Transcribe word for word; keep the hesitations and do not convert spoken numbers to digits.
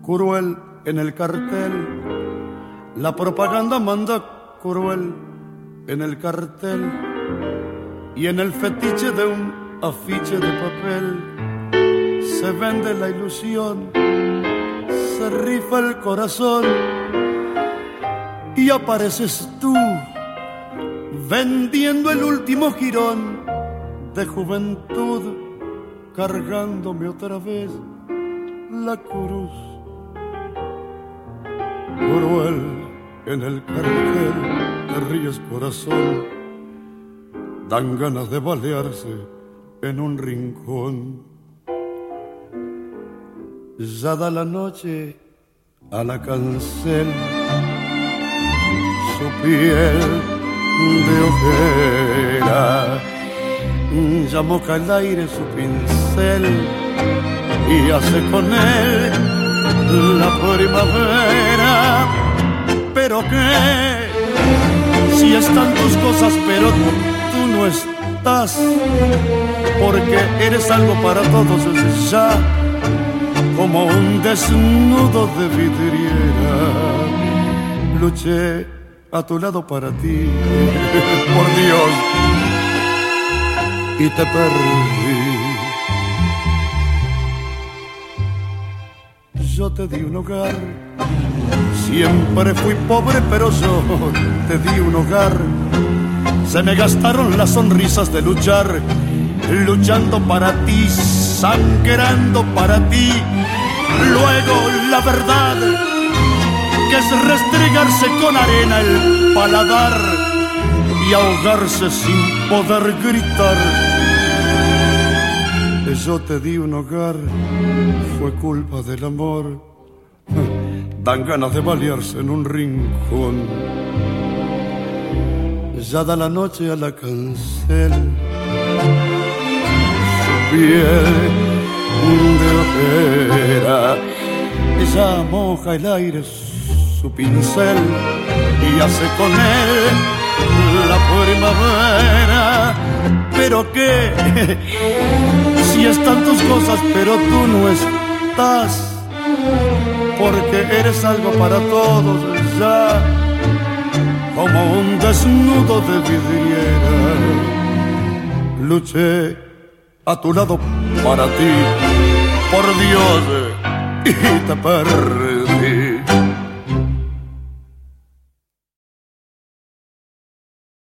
cruel en el cartel. La propaganda manda cruel en el cartel. Y en el fetiche de un afiche de papel se vende la ilusión, se rifa el corazón y apareces tú vendiendo el último jirón de juventud, cargándome otra vez la cruz. Cruel en el cartel, te ríes corazón, dan ganas de balearse en un rincón. Ya da la noche a la cancel, su piel de ojera, ya moja el aire su pincel y hace con él la primavera. Pero qué, si están tus cosas pero tú no estás, porque eres algo para todos ya, como un desnudo de vidriera. Luché a tu lado para ti, por Dios, y te perdí. Yo te di un hogar, siempre fui pobre, pero yo te di un hogar. Se me gastaron las sonrisas de luchar, luchando para ti, sangrando para ti. Luego la verdad, que es restregarse con arena el paladar y ahogarse sin poder gritar. Yo te di un hogar, fue culpa del amor. Dan ganas de balearse en un rincón. Ya da la noche a la cancel, su piel de ojera, ella moja el aire su pincel y hace con él la primavera. Pero qué, si están tus cosas pero tú no estás, porque eres algo para todos ya, como un desnudo de vidriera. Luché a tu lado para ti, por Dios, y te perdí.